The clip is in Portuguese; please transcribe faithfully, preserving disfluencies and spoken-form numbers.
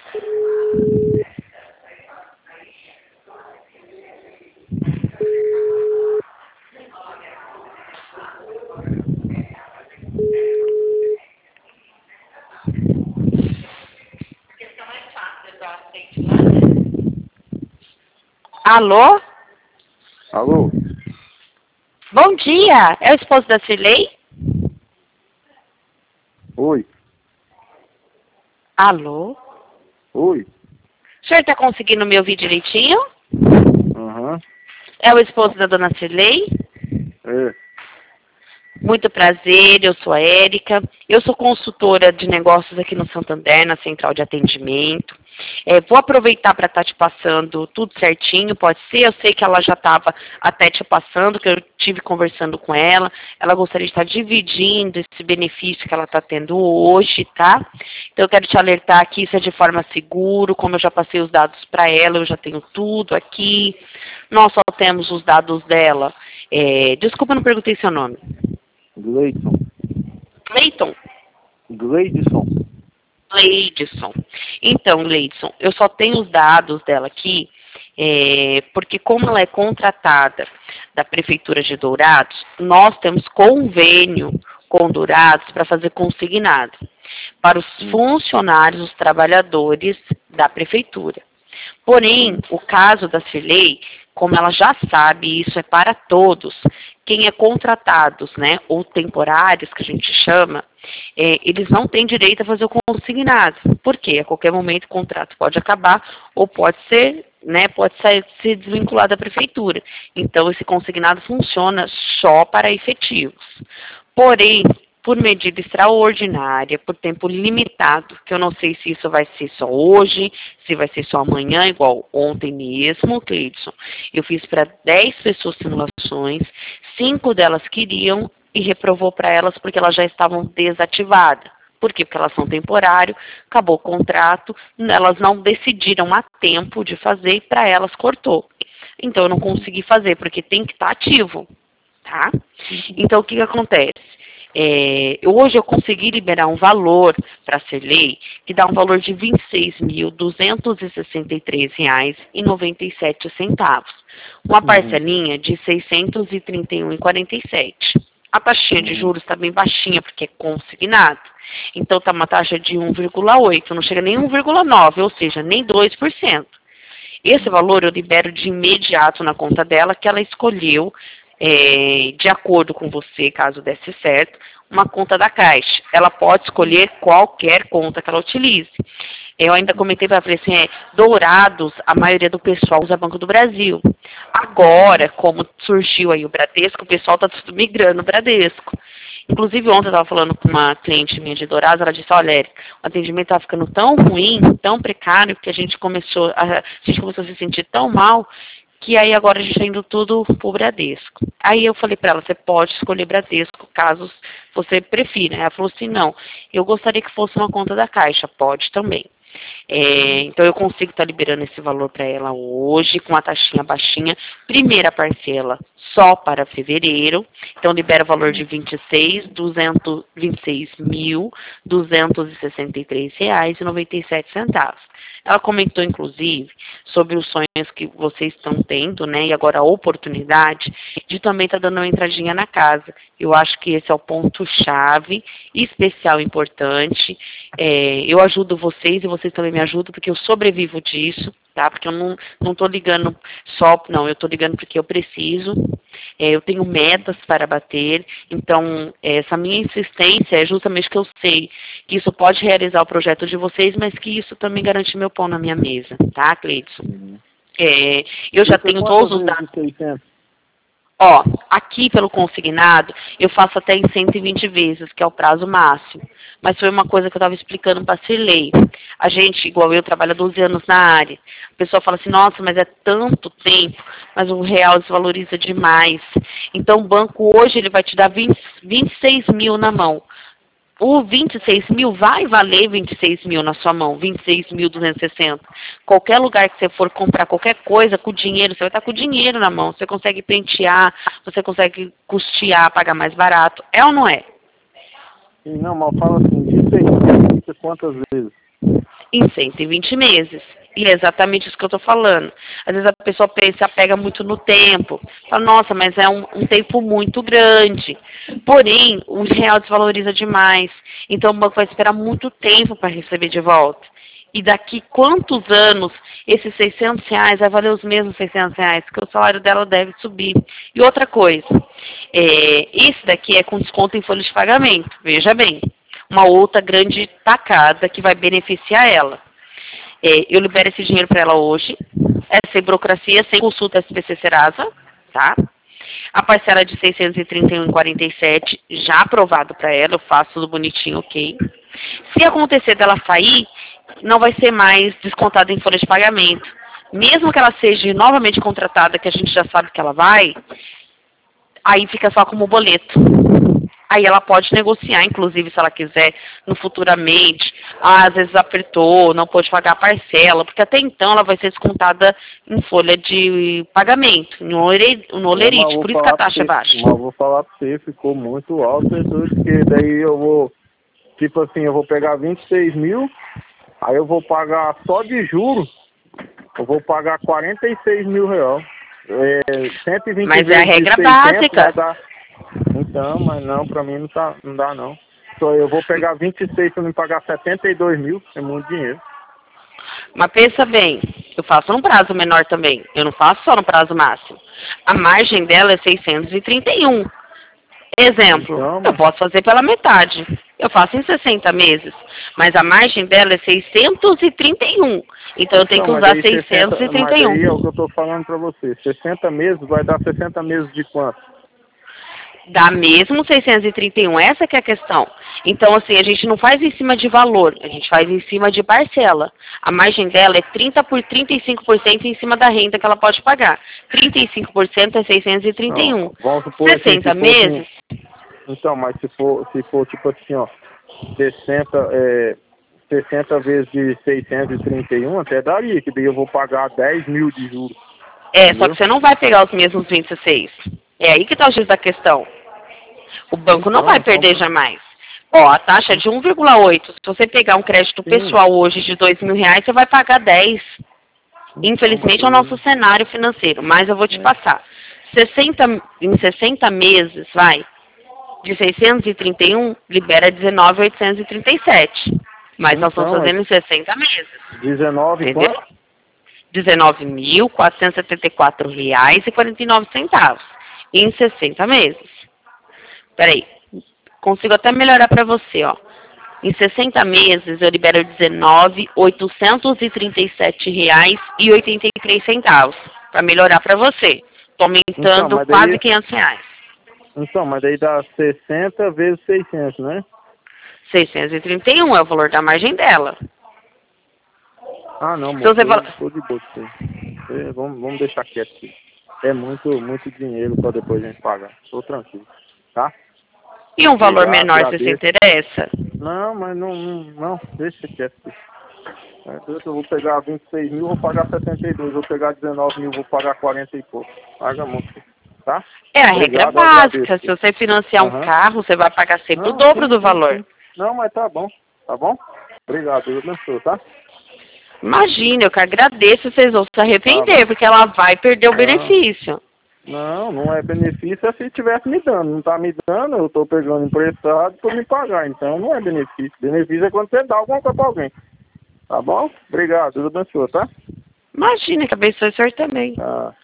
Alô? Alô? Bom dia, é o esposo da Cirlei? Oi? Alô? Oi? O senhor está conseguindo me ouvir direitinho? Aham. É o esposo da dona Cirlei? É. Muito prazer, eu sou a Érica. Eu sou consultora de negócios aqui no Santander, na central de atendimento. É, vou aproveitar para estar te passando tudo certinho, pode ser? Eu sei que ela já estava até te passando, que eu tive conversando com ela. Ela gostaria de estar dividindo esse benefício que ela está tendo hoje, tá? Então eu quero te alertar que isso é de forma segura, como eu já passei os dados para ela, eu já tenho tudo aqui. Nós só temos os dados dela. É, desculpa, eu não perguntei seu nome. Gleidson. Cleiton? Gleidson. Gleidson. Então, Gleidson, eu só tenho os dados dela aqui, é, porque como ela é contratada da Prefeitura de Dourados, nós temos convênio com Dourados para fazer consignado para os funcionários, os trabalhadores da Prefeitura. Porém, o caso da Cirlei, como ela já sabe, isso é para todos, quem é contratados, né, ou temporários, que a gente chama, é, eles não têm direito a fazer o consignado. Por quê? A qualquer momento o contrato pode acabar ou pode ser, né, pode sair, ser desvinculado da prefeitura. Então, esse consignado funciona só para efetivos. Porém, por medida extraordinária, por tempo limitado, que eu não sei se isso vai ser só hoje, se vai ser só amanhã, igual ontem mesmo, Cleidson. Eu fiz para dez pessoas simulações, cinco delas queriam e reprovou para elas porque elas já estavam desativadas. Por quê? Porque elas são temporário, acabou o contrato, elas não decidiram a tempo de fazer e para elas cortou. Então eu não consegui fazer, porque tem que estar ativo, tá? Então o que que acontece? É, hoje eu consegui liberar um valor para a Cirlei que dá um valor de vinte e seis mil, duzentos e sessenta e três reais e noventa e sete centavos. Uma parcelinha de seiscentos e trinta e um reais e quarenta e sete centavos. A taxinha de juros está bem baixinha, porque é consignado. Então está uma taxa de um vírgula oito, não chega nem um vírgula nove, ou seja, nem dois por cento. Esse valor eu libero de imediato na conta dela, que ela escolheu, é, de acordo com você, caso desse certo, uma conta da Caixa. Ela pode escolher qualquer conta que ela utilize. Eu ainda comentei para ela, assim, é, Dourados, a maioria do pessoal usa Banco do Brasil. Agora, como surgiu aí o Bradesco, o pessoal está tudo migrando o Bradesco. Inclusive, ontem eu estava falando com uma cliente minha de Dourados, ela disse, olha, Érica, o atendimento estava ficando tão ruim, tão precário, que a gente começou a, a gente começou a se sentir tão mal, que aí agora a gente está indo tudo pro Bradesco. Aí eu falei para ela, você pode escolher Bradesco, caso você prefira. Ela falou assim, não, eu gostaria que fosse uma conta da Caixa, pode também. É, então eu consigo estar liberando esse valor para ela hoje, com a taxinha baixinha, primeira parcela só para fevereiro, então libera o valor de vinte e seis mil, duzentos e sessenta e três reais e noventa e sete centavos. Ela comentou, inclusive, sobre os sonhos que vocês estão tendo, né, e agora a oportunidade de também estar dando uma entradinha na casa. Eu acho que esse é o ponto-chave, especial, importante. É, eu ajudo vocês e vocês também me ajudam, porque eu sobrevivo disso, tá? Porque eu não, não tô ligando só, não, eu tô ligando porque eu preciso. É, eu tenho metas para bater, então essa minha insistência é justamente que eu sei que isso pode realizar o projeto de vocês, mas que isso também garante meu pão na minha mesa, tá, Cleidson? Uhum. É, eu já tenho todos os dados. Ó, aqui pelo consignado, eu faço até em cento e vinte vezes, que é o prazo máximo. Mas foi uma coisa que eu estava explicando para a Cirlei. A gente, igual eu, trabalha doze anos na área. A pessoa fala assim, nossa, mas é tanto tempo, mas o real desvaloriza demais. Então o banco hoje ele vai te dar vinte, vinte e seis mil na mão. O vinte e seis mil vai valer vinte e seis mil na sua mão, vinte e seis mil duzentos e sessenta. Qualquer lugar que você for comprar qualquer coisa com dinheiro, você vai estar com o dinheiro na mão. Você consegue pentear, você consegue custear, pagar mais barato. É ou não é? Sim, não, mas fala assim, de seis mil quantas vezes? em cento e vinte meses. E é exatamente isso que eu estou falando. Às vezes a pessoa pensa, apega muito no tempo. Fala, nossa, mas é um, um tempo muito grande. Porém, o real desvaloriza demais. Então o banco vai esperar muito tempo para receber de volta. E daqui quantos anos esses seiscentos reais vai valer os mesmos seiscentos reais? Porque o salário dela deve subir. E outra coisa, é, esse daqui é com desconto em folha de pagamento. Veja bem, uma outra grande tacada que vai beneficiar ela. É, eu libero esse dinheiro para ela hoje, é sem burocracia, sem consulta S P C Serasa, tá? A parcela de seiscentos e trinta e um reais e quarenta e sete centavos já aprovado para ela, eu faço tudo bonitinho, ok? Se acontecer dela sair, não vai ser mais descontada em folha de pagamento. Mesmo que ela seja novamente contratada, que a gente já sabe que ela vai, aí fica só como boleto. Aí ela pode negociar, inclusive, se ela quiser, no futuramente. Ah, às vezes apertou, não pode pagar a parcela, porque até então ela vai ser descontada em folha de pagamento, no olerite, por isso que a taxa é baixa. Mas eu vou falar pra você, ficou muito alto, porque daí eu vou, tipo assim, eu vou pegar vinte e seis mil, aí eu vou pagar só de juros, eu vou pagar quarenta e seis mil reais. É, cento e vinte Mas é a regra básica. Dar... Então, mas não, pra mim não, tá, não dá não. Só eu vou pegar vinte e seis para me pagar setenta e dois mil, é muito dinheiro. Mas pensa bem, eu faço num prazo menor também, eu não faço só no prazo máximo. A margem dela é seiscentos e trinta e um. Exemplo, então, eu posso fazer pela metade. Eu faço em sessenta meses, mas a margem dela é seiscentos e trinta e um. Então eu tenho que usar seiscentos e trinta e um. Mas aí é o que eu estou falando para você. sessenta meses vai dar sessenta meses de quanto? Dá mesmo seiscentos e trinta e um, essa que é a questão. Então, assim, a gente não faz em cima de valor, a gente faz em cima de parcela. A margem dela é trinta por trinta e cinco por cento em cima da renda que ela pode pagar. trinta e cinco por cento é seiscentos e trinta e um. Não, vamos supor sessenta assim, meses. Assim, então, mas se for, se for tipo assim, ó, sessenta, é, sessenta vezes de seiscentos e trinta e um, até daria, que daí eu vou pagar dez mil de juros. É, entendeu? Só que você não vai pegar os mesmos vinte e seis. É aí que está o X da questão. O banco não vai perder jamais. Ó, a taxa é de um vírgula oito. Se você pegar um crédito pessoal hoje de dois mil reais, você vai pagar dez. Infelizmente é o nosso cenário financeiro, mas eu vou te passar. sessenta, em sessenta meses, vai, de seiscentos e trinta e um, libera dezenove mil oitocentos e trinta e sete. Mas nós estamos fazendo em sessenta meses. dezenove, entendeu? dezenove mil quatrocentos e setenta e quatro reais e quarenta e nove centavos. Em sessenta meses. Peraí, consigo até melhorar para você, ó. Em sessenta meses eu libero dezenove mil oitocentos e trinta e sete reais e oitenta e três centavos. Para melhorar para você. Tô aumentando então, quase daí, quinhentos reais. Então, mas daí dá sessenta vezes seiscentos, né? seiscentos e trinta e um é o valor da margem dela. Ah, não, então, moço, você fala... tô de boa. É, vamos, vamos deixar quieto aqui. É muito, muito dinheiro para depois a gente pagar. Tô tranquilo, tá? E um valor Obrigado, menor, agradeço. Você se interessa? Não, mas não, não, não deixa quieto. Eu vou pegar vinte e seis mil, vou pagar setenta e dois. Vou pegar dezenove mil, vou pagar quarenta e pouco. Paga muito, tá? É a Obrigado, regra básica. Se você financiar uhum. um carro, você vai pagar sempre não, o dobro sim, do valor. Sim, sim. Não, mas tá bom, tá bom? Obrigado, Deus abençoe, tá? Imagina, eu que agradeço, vocês vão se arrepender, tá, porque ela vai perder o não. benefício. Não, não é benefício é se estivesse me dando. Não está me dando, eu estou pegando emprestado para me pagar. Então não é benefício. Benefício é quando você dá alguma coisa para alguém. Tá bom? Obrigado, Deus abençoe, tá? Imagina, que abençoe o senhor também. Tá.